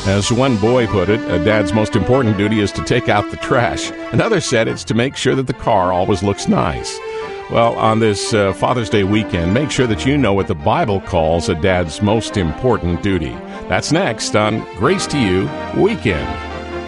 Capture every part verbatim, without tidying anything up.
As one boy put it, a dad's most important duty is to take out the trash. Another said it's to make sure that the car always looks nice. Well, on this uh, Father's Day weekend, make sure that you know what the Bible calls a dad's most important duty. That's next on Grace to You Weekend.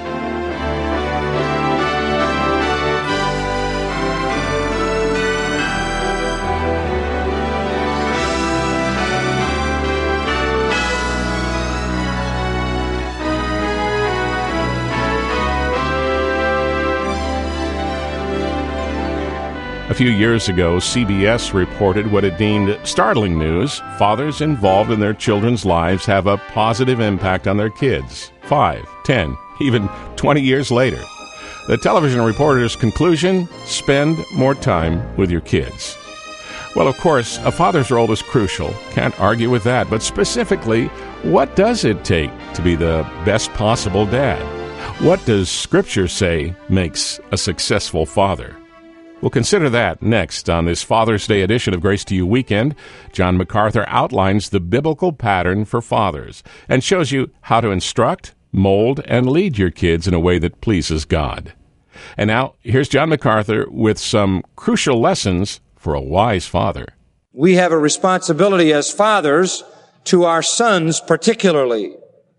A few years ago, C B S reported what it deemed startling news. Fathers involved in their children's lives have a positive impact on their kids, five, ten, even twenty years later. The television reporter's conclusion, spend more time with your kids. Well, of course, a father's role is crucial. Can't argue with that. But specifically, what does it take to be the best possible dad? What does Scripture say makes a successful father? We'll consider that next on this Father's Day edition of Grace to You Weekend. John MacArthur outlines the biblical pattern for fathers and shows you how to instruct, mold, and lead your kids in a way that pleases God. And now, here's John MacArthur with some crucial lessons for a wise father. We have a responsibility as fathers to our sons particularly.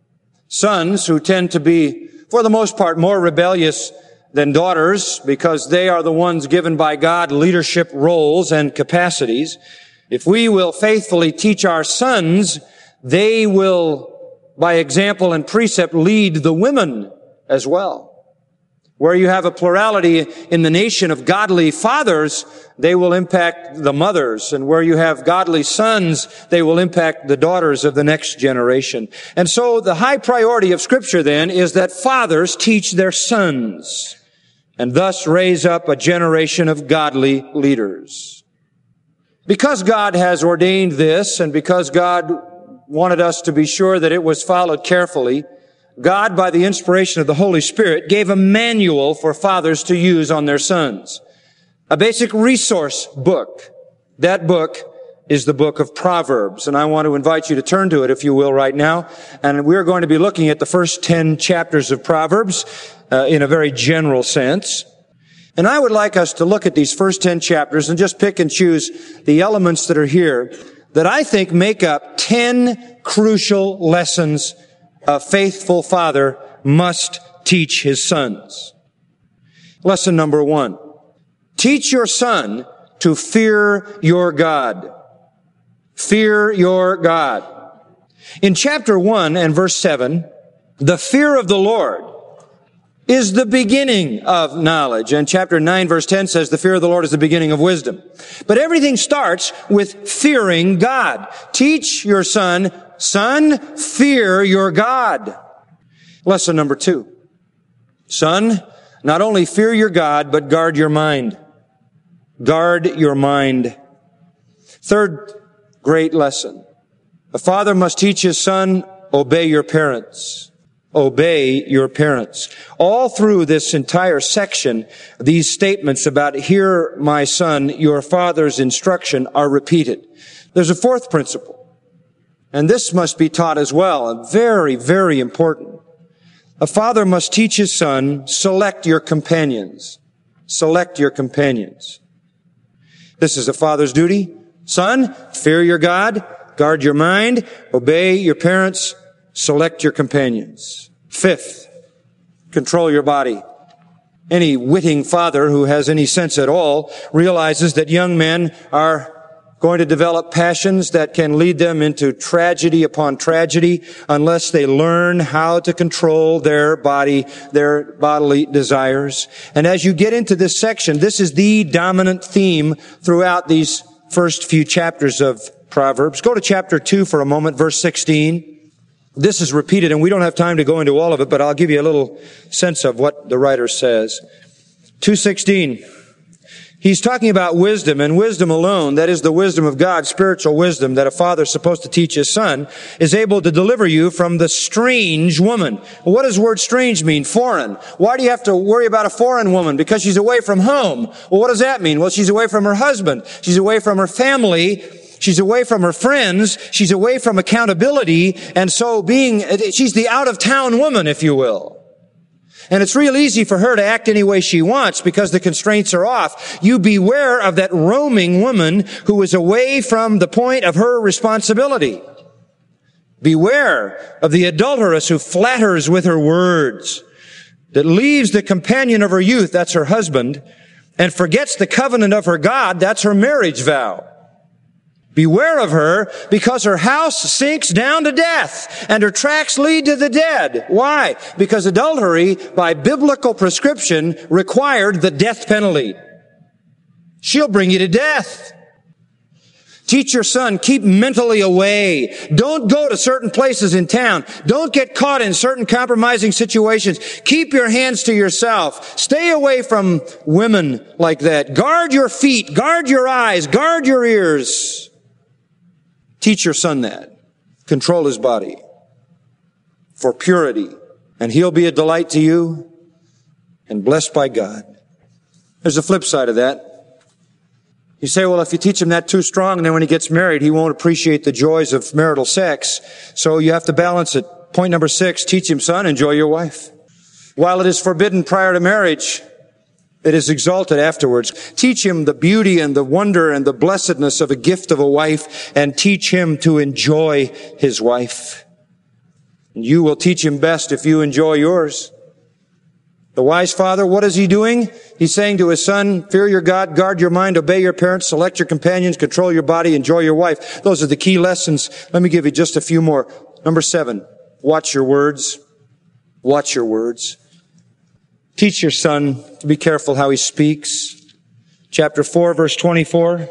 Sons who tend to be, for the most part, more rebellious than daughters, because they are the ones given by God leadership roles and capacities. If we will faithfully teach our sons, they will, by example and precept, lead the women as well. Where you have a plurality in the nation of godly fathers, they will impact the mothers. And where you have godly sons, they will impact the daughters of the next generation. And so the high priority of Scripture then is that fathers teach their sons, and thus raise up a generation of godly leaders. Because God has ordained this, and because God wanted us to be sure that it was followed carefully, God, by the inspiration of the Holy Spirit, gave a manual for fathers to use on their sons. A basic resource book. That book is the book of Proverbs, and I want to invite you to turn to it, if you will, right now. And we're going to be looking at the first ten chapters of Proverbs uh, in a very general sense. And I would like us to look at these first ten chapters and just pick and choose the elements that are here that I think make up ten crucial lessons a faithful father must teach his sons. Lesson number one. Teach your son to fear your God. Fear your God. In chapter one and verse seven, the fear of the Lord is the beginning of knowledge. And chapter nine verse ten says the fear of the Lord is the beginning of wisdom. But everything starts with fearing God. Teach your son, son, fear your God. Lesson number two. Son, not only fear your God, but guard your mind. Guard your mind. Third great lesson. A father must teach his son, obey your parents. Obey your parents. All through this entire section, these statements about, hear my son, your father's instruction are repeated. There's a fourth principle, and this must be taught as well, and very, very important. A father must teach his son, select your companions. Select your companions. This is a father's duty. Son, fear your God, guard your mind, obey your parents, select your companions. Fifth, control your body. Any witting father who has any sense at all realizes that young men are going to develop passions that can lead them into tragedy upon tragedy unless they learn how to control their body, their bodily desires. And as you get into this section, this is the dominant theme throughout these first few chapters of Proverbs. Go to chapter two for a moment, verse sixteen. This is repeated, and we don't have time to go into all of it, but I'll give you a little sense of what the writer says. two sixteen. He's talking about wisdom, and wisdom alone, that is the wisdom of God, spiritual wisdom that a father is supposed to teach his son, is able to deliver you from the strange woman. What does the word strange mean? Foreign. Why do you have to worry about a foreign woman? Because she's away from home. Well, what does that mean? Well, she's away from her husband. She's away from her family. She's away from her friends. She's away from accountability. And so being, she's the out-of-town woman, if you will. And it's real easy for her to act any way she wants because the constraints are off. You beware of that roaming woman who is away from the point of her responsibility. Beware of the adulteress who flatters with her words, that leaves the companion of her youth, that's her husband, and forgets the covenant of her God, that's her marriage vow. Beware of her because her house sinks down to death and her tracks lead to the dead. Why? Because adultery, by biblical prescription, required the death penalty. She'll bring you to death. Teach your son, keep mentally away. Don't go to certain places in town. Don't get caught in certain compromising situations. Keep your hands to yourself. Stay away from women like that. Guard your feet. Guard your eyes. Guard your ears. Teach your son that. Control his body for purity. And he'll be a delight to you and blessed by God. There's a flip side of that. You say, well, if you teach him that too strong, and then when he gets married, he won't appreciate the joys of marital sex. So you have to balance it. Point number six, teach him, son, enjoy your wife. While it is forbidden prior to marriage, it is exalted afterwards. Teach him the beauty and the wonder and the blessedness of a gift of a wife, and teach him to enjoy his wife. And you will teach him best if you enjoy yours. The wise father, what is he doing? He's saying to his son, fear your God, guard your mind, obey your parents, select your companions, control your body, enjoy your wife. Those are the key lessons. Let me give you just a few more. Number seven, watch your words. Watch your words. Teach your son to be careful how he speaks. Chapter four, verse twenty-four.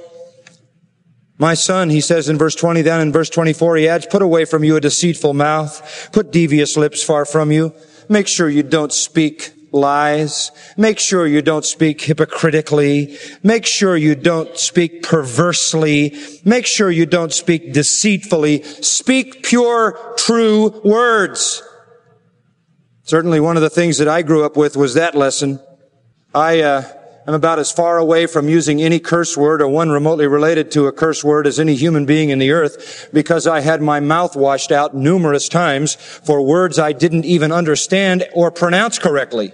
My son, he says in verse twenty, then in verse twenty-four, he adds, put away from you a deceitful mouth. Put devious lips far from you. Make sure you don't speak lies. Make sure you don't speak hypocritically. Make sure you don't speak perversely. Make sure you don't speak deceitfully. Speak pure, true words. Certainly one of the things that I grew up with was that lesson. I uh, am about as far away from using any curse word or one remotely related to a curse word as any human being in the earth because I had my mouth washed out numerous times for words I didn't even understand or pronounce correctly.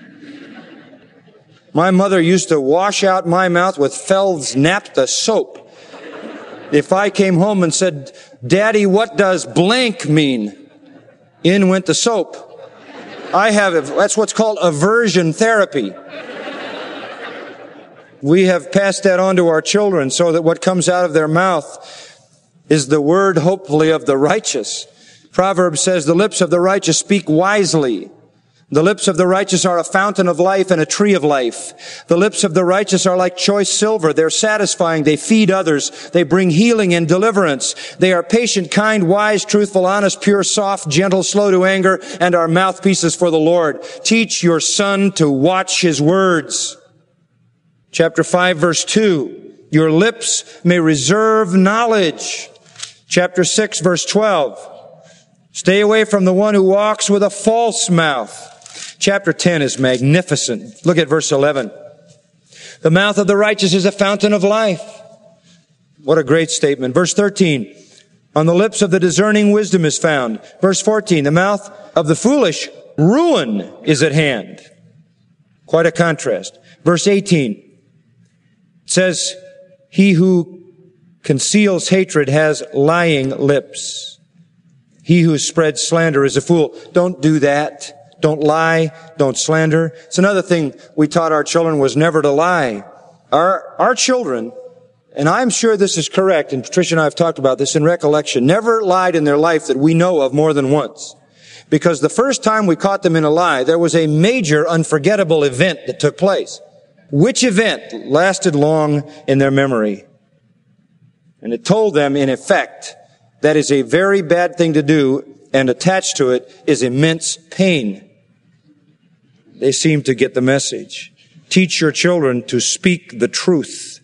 My mother used to wash out my mouth with Feld's Naphtha soap. If I came home and said, Daddy, what does blank mean? In went the soap. I have, that's what's called aversion therapy. We have passed that on to our children so that what comes out of their mouth is the word, hopefully, of the righteous. Proverbs says, the lips of the righteous speak wisely. The lips of the righteous are a fountain of life and a tree of life. The lips of the righteous are like choice silver. They're satisfying. They feed others. They bring healing and deliverance. They are patient, kind, wise, truthful, honest, pure, soft, gentle, slow to anger, and are mouthpieces for the Lord. Teach your son to watch his words. Chapter five, verse two. Your lips may reserve knowledge. Chapter six, verse twelve. Stay away from the one who walks with a false mouth. Chapter ten is magnificent. Look at verse eleven. The mouth of the righteous is a fountain of life. What a great statement. Verse thirteen. On the lips of the discerning wisdom is found. Verse fourteen. The mouth of the foolish, ruin is at hand. Quite a contrast. Verse eighteen. It says, he who conceals hatred has lying lips. He who spreads slander is a fool. Don't do that. Don't lie. Don't slander. It's another thing we taught our children was never to lie. Our, our children, and I'm sure this is correct, and Patricia and I have talked about this in recollection, never lied in their life that we know of more than once. Because the first time we caught them in a lie, there was a major unforgettable event that took place. Which event lasted long in their memory? And it told them, in effect, that is a very bad thing to do, and attached to it is immense pain. They seem to get the message. Teach your children to speak the truth.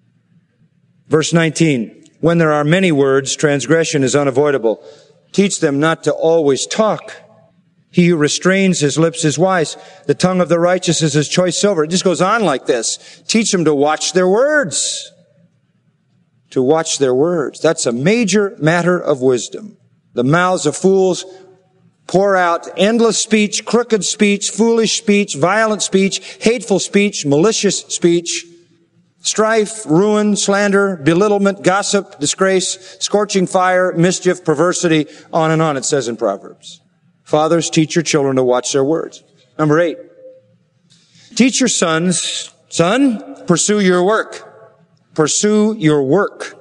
Verse nineteen, when there are many words, transgression is unavoidable. Teach them not to always talk. He who restrains his lips is wise. The tongue of the righteous is as choice silver. It just goes on like this. Teach them to watch their words. to watch their words. That's a major matter of wisdom. The mouths of fools pour out endless speech, crooked speech, foolish speech, violent speech, hateful speech, malicious speech, strife, ruin, slander, belittlement, gossip, disgrace, scorching fire, mischief, perversity, on and on, it says in Proverbs. Fathers, teach your children to watch their words. Number eight, teach your sons, son, pursue your work. Pursue your work.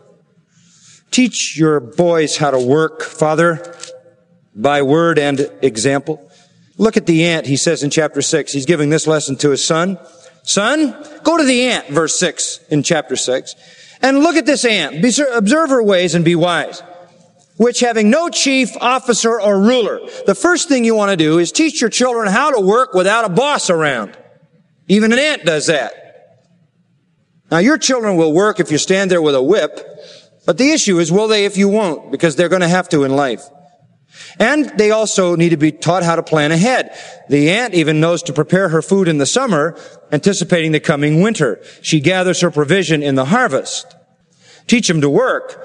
Teach your boys how to work, Father, by word and example. Look at the ant, he says in chapter six. He's giving this lesson to his son. Son, go to the ant, verse six in chapter six, and look at this ant. Be, observe her ways and be wise, which having no chief, officer, or ruler. The first thing you want to do is teach your children how to work without a boss around. Even an ant does that. Now, your children will work if you stand there with a whip, but the issue is, will they if you won't? Because they're going to have to in life. And they also need to be taught how to plan ahead. The ant even knows to prepare her food in the summer, anticipating the coming winter. She gathers her provision in the harvest. Teach them to work.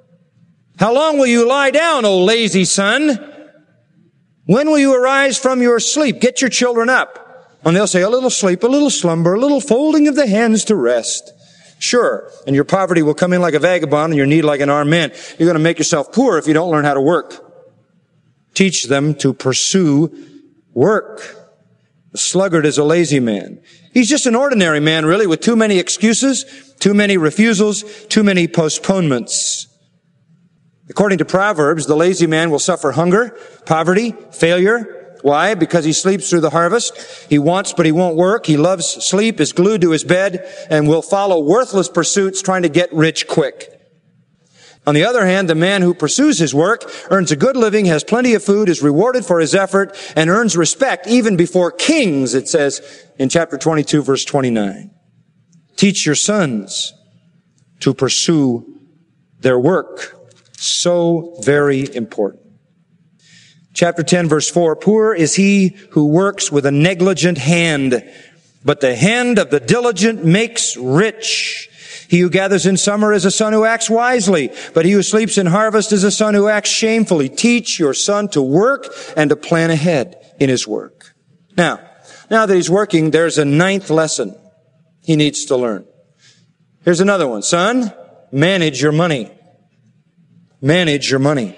How long will you lie down, O lazy son? When will you arise from your sleep? Get your children up. And they'll say, a little sleep, a little slumber, a little folding of the hands to rest. Sure. And your poverty will come in like a vagabond and your need like an armed man. You're going to make yourself poor if you don't learn how to work. Teach them to pursue work. The sluggard is a lazy man. He's just an ordinary man, really, with too many excuses, too many refusals, too many postponements. According to Proverbs, the lazy man will suffer hunger, poverty, failure. Why? Because he sleeps through the harvest. He wants, but he won't work. He loves sleep, is glued to his bed, and will follow worthless pursuits trying to get rich quick. On the other hand, the man who pursues his work earns a good living, has plenty of food, is rewarded for his effort, and earns respect even before kings, it says in chapter twenty-two, verse twenty-nine. Teach your sons to pursue their work. So very important. Chapter ten, verse four, poor is he who works with a negligent hand, but the hand of the diligent makes rich. He who gathers in summer is a son who acts wisely, but he who sleeps in harvest is a son who acts shamefully. Teach your son to work and to plan ahead in his work. Now, now that he's working, there's a ninth lesson he needs to learn. Here's another one. Son, manage your money. Manage your money.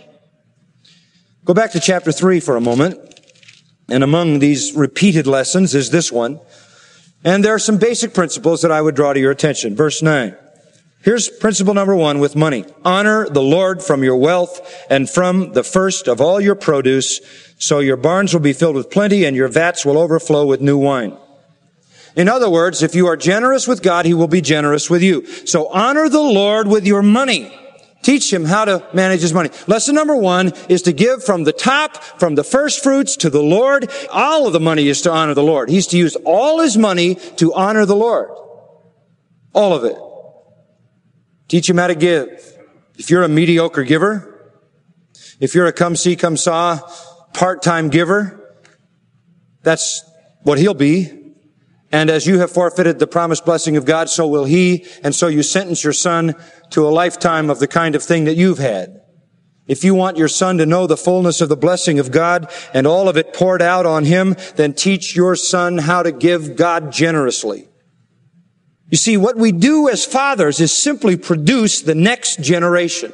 Go back to chapter three for a moment. And among these repeated lessons is this one. And there are some basic principles that I would draw to your attention. Verse nine. Here's principle number one with money. Honor the Lord from your wealth and from the first of all your produce, so your barns will be filled with plenty and your vats will overflow with new wine. In other words, if you are generous with God, He will be generous with you. So honor the Lord with your money. Teach him how to manage his money. Lesson number one is to give from the top, from the first fruits to the Lord. All of the money is to honor the Lord. He's to use all his money to honor the Lord. All of it. Teach him how to give. If you're a mediocre giver, if you're a come see, come saw, part-time giver, that's what he'll be. And as you have forfeited the promised blessing of God, so will he. And so you sentence your son to a lifetime of the kind of thing that you've had. If you want your son to know the fullness of the blessing of God and all of it poured out on him, then teach your son how to give God generously. You see, what we do as fathers is simply produce the next generation.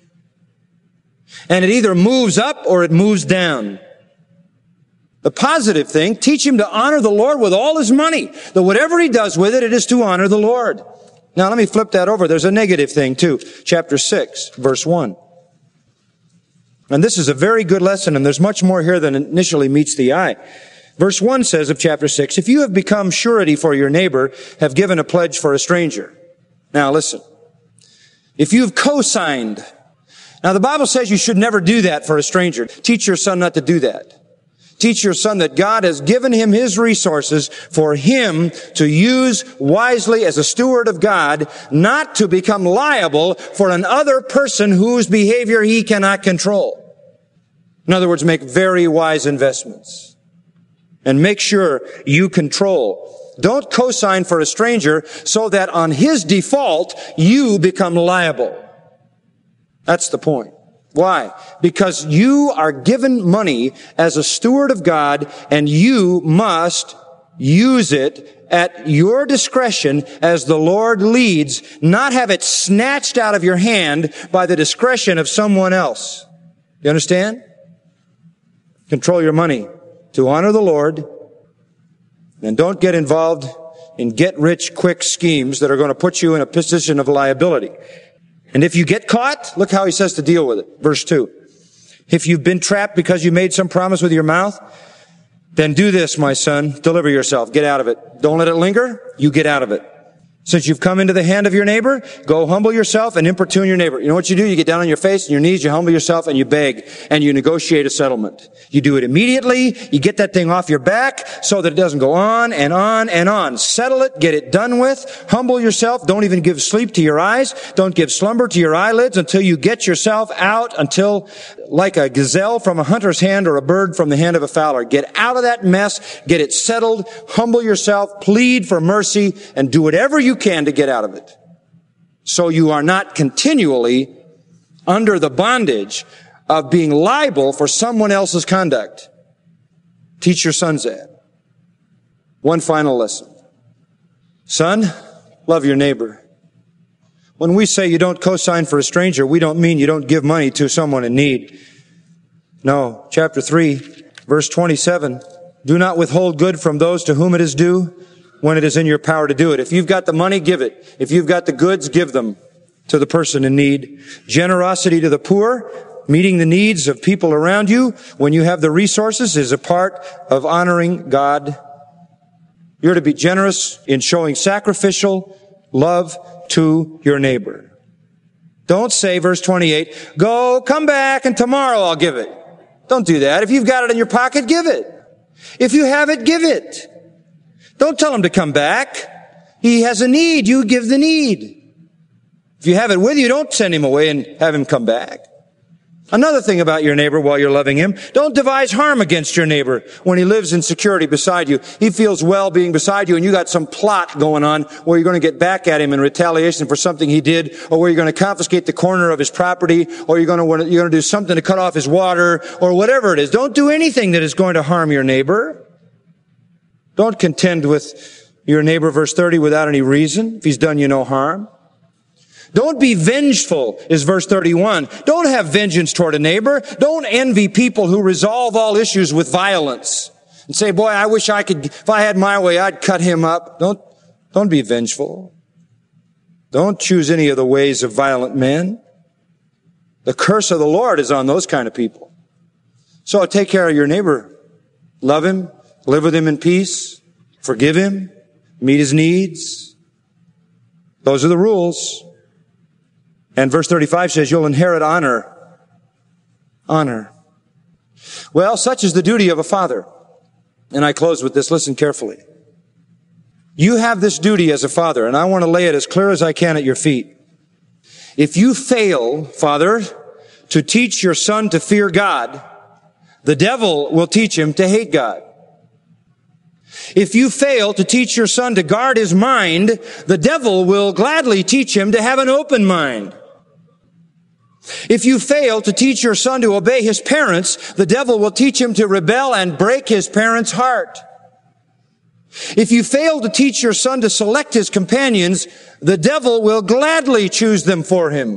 And it either moves up or it moves down. The positive thing, teach him to honor the Lord with all his money. That whatever he does with it, it is to honor the Lord. Now let me flip that over. There's a negative thing too. Chapter six, verse one. And this is a very good lesson, and there's much more here than initially meets the eye. Verse one says of chapter six, if you have become surety for your neighbor, have given a pledge for a stranger. Now listen. If you've co-signed. Now the Bible says you should never do that for a stranger. Teach your son not to do that. Teach your son that God has given him his resources for him to use wisely as a steward of God, not to become liable for another person whose behavior he cannot control. In other words, make very wise investments. And make sure you control. Don't co-sign for a stranger so that on his default, you become liable. That's the point. Why? Because you are given money as a steward of God, and you must use it at your discretion as the Lord leads, not have it snatched out of your hand by the discretion of someone else. You understand? Control your money to honor the Lord, and don't get involved in get-rich-quick schemes that are going to put you in a position of liability. And if you get caught, look how he says to deal with it. Verse two. If you've been trapped because you made some promise with your mouth, then do this, my son. Deliver yourself. Get out of it. Don't let it linger. You get out of it. Since you've come into the hand of your neighbor, go humble yourself and importune your neighbor. You know what you do? You get down on your face and your knees, you humble yourself and you beg and you negotiate a settlement. You do it immediately. You get that thing off your back so that it doesn't go on and on and on. Settle it. Get it done with. Humble yourself. Don't even give sleep to your eyes. Don't give slumber to your eyelids until you get yourself out, until like a gazelle from a hunter's hand or a bird from the hand of a fowler. Get out of that mess. Get it settled. Humble yourself. Plead for mercy and do whatever you can to get out of it. So you are not continually under the bondage of being liable for someone else's conduct. Teach your sons that. One final lesson. Son, love your neighbor. When we say you don't co-sign for a stranger, we don't mean you don't give money to someone in need. No. Chapter three, verse twenty-seven. Do not withhold good from those to whom it is due, when it is in your power to do it. If you've got the money, give it. If you've got the goods, give them to the person in need. Generosity to the poor, meeting the needs of people around you when you have the resources, is a part of honoring God. You're to be generous in showing sacrificial love to your neighbor. Don't say, verse twenty-eight, go, come back, and tomorrow I'll give it. Don't do that. If you've got it in your pocket, give it. If you have it, give it. Don't tell him to come back. He has a need. You give the need. If you have it with you, don't send him away and have him come back. Another thing about your neighbor while you're loving him, don't devise harm against your neighbor when he lives in security beside you. He feels well being beside you, and you got some plot going on where you're going to get back at him in retaliation for something he did, or where you're going to confiscate the corner of his property, or you're going to, you're going to do something to cut off his water, or whatever it is. Don't do anything that is going to harm your neighbor. Don't contend with your neighbor, verse thirty, without any reason, if he's done you no harm. Don't be vengeful, is verse thirty-one. Don't have vengeance toward a neighbor. Don't envy people who resolve all issues with violence and say, boy, I wish I could, if I had my way, I'd cut him up. Don't, don't be vengeful. Don't choose any of the ways of violent men. The curse of the Lord is on those kind of people. So take care of your neighbor. Love him. Live with him in peace. Forgive him. Meet his needs. Those are the rules. And verse thirty-five says you'll inherit honor. Honor. Well, such is the duty of a father. And I close with this. Listen carefully. You have this duty as a father, and I want to lay it as clear as I can at your feet. If you fail, father, to teach your son to fear God, the devil will teach him to hate God. If you fail to teach your son to guard his mind, the devil will gladly teach him to have an open mind. If you fail to teach your son to obey his parents, the devil will teach him to rebel and break his parents' heart. If you fail to teach your son to select his companions, the devil will gladly choose them for him.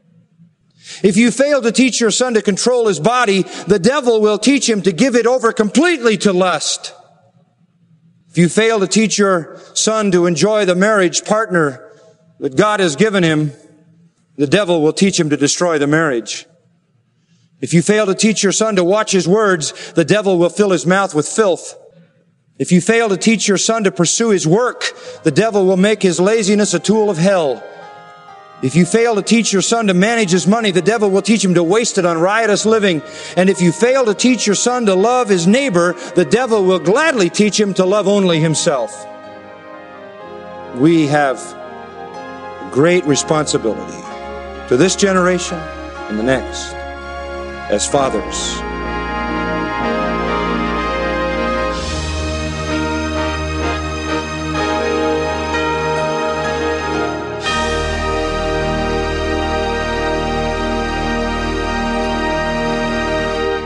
If you fail to teach your son to control his body, the devil will teach him to give it over completely to lust. If you fail to teach your son to enjoy the marriage partner that God has given him, the devil will teach him to destroy the marriage. If you fail to teach your son to watch his words, the devil will fill his mouth with filth. If you fail to teach your son to pursue his work, the devil will make his laziness a tool of hell. If you fail to teach your son to manage his money, the devil will teach him to waste it on riotous living. And if you fail to teach your son to love his neighbor, the devil will gladly teach him to love only himself. We have great responsibility to this generation and the next as fathers.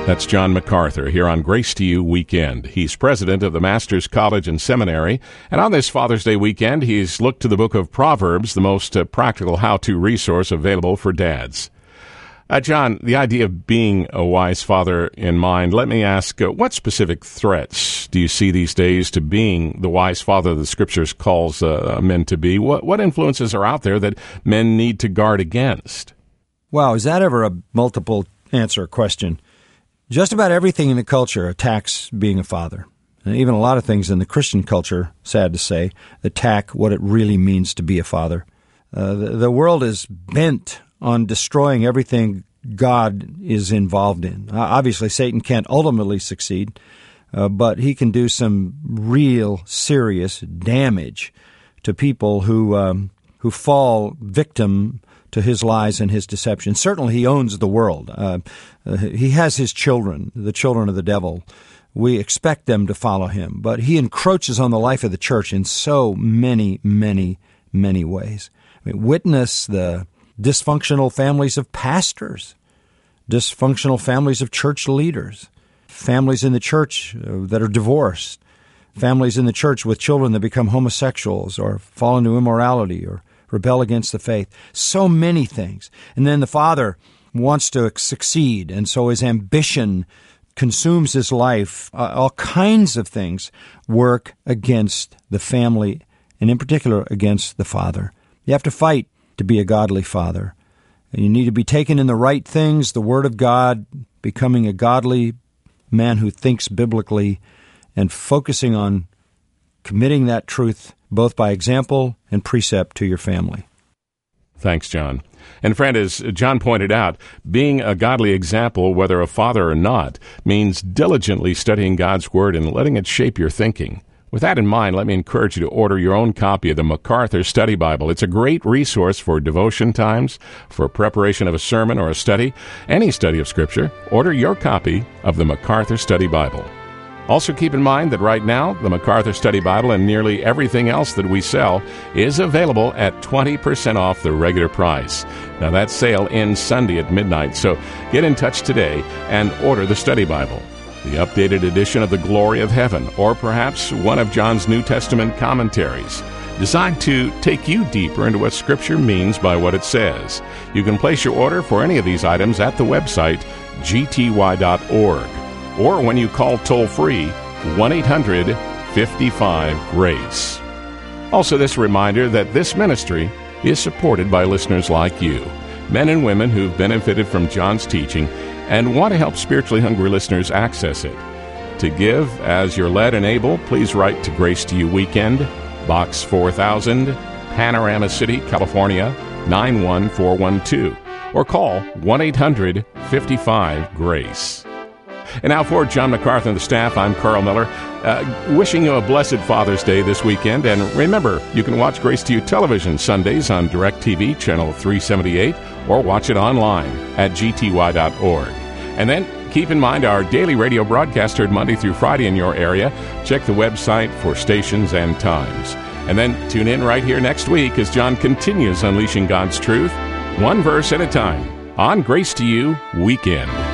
That's John MacArthur here on Grace to You Weekend. He's president of the Masters College and Seminary, and on this Father's Day weekend, he's looked to the book of Proverbs, the most uh, practical how-to resource available for dads. Uh, John, the idea of being a wise father in mind, let me ask, uh, what specific threats do you see these days to being the wise father the Scriptures calls uh, men to be? What, what influences are out there that men need to guard against? Wow, is that ever a multiple answer question? Just about everything in the culture attacks being a father. And even a lot of things in the Christian culture, sad to say, attack what it really means to be a father. Uh, the, the world is bent on destroying everything God is involved in. Uh, obviously, Satan can't ultimately succeed, uh, but he can do some real serious damage to people who um, who fall victim to his lies and his deception. Certainly, he owns the world. Uh, uh, he has his children, the children of the devil. We expect them to follow him, but he encroaches on the life of the church in so many, many, many ways. I mean, witness the dysfunctional families of pastors, dysfunctional families of church leaders, families in the church uh, that are divorced, families in the church with children that become homosexuals or fall into immorality or rebel against the faith. So many things. And then the father wants to succeed, and so his ambition consumes his life. Uh, all kinds of things work against the family, and in particular against the father. You have to fight to be a godly father. And you need to be taken in the right things, the Word of God, becoming a godly man who thinks biblically, and focusing on committing that truth both by example and precept to your family. Thanks, John. And friend, as John pointed out, being a godly example, whether a father or not, means diligently studying God's Word and letting it shape your thinking. With that in mind, let me encourage you to order your own copy of the MacArthur Study Bible. It's a great resource for devotion times, for preparation of a sermon or a study, any study of Scripture. Order your copy of the MacArthur Study Bible. Also keep in mind that right now, the MacArthur Study Bible and nearly everything else that we sell is available at twenty percent off the regular price. Now that sale ends Sunday at midnight, so get in touch today and order the Study Bible, the updated edition of The Glory of Heaven, or perhaps one of John's New Testament commentaries, designed to take you deeper into what Scripture means by what it says. You can place your order for any of these items at the website g t y dot org. Or when you call toll-free, one eight hundred fifty-five GRACE. Also, this reminder that this ministry is supported by listeners like you, men and women who've benefited from John's teaching and want to help spiritually hungry listeners access it. To give as you're led and able, please write to Grace to You Weekend, Box four thousand, Panorama City, California, nine one four one two, or call one eight hundred fifty-five GRACE. And now for John MacArthur and the staff, I'm Carl Miller, uh, wishing you a blessed Father's Day this weekend. And remember, you can watch Grace to You television Sundays on DirecTV, channel three seventy-eight, or watch it online at g t y dot org. And then keep in mind our daily radio broadcast heard Monday through Friday in your area. Check the website for stations and times. And then tune in right here next week as John continues unleashing God's truth, one verse at a time, on Grace to You Weekend.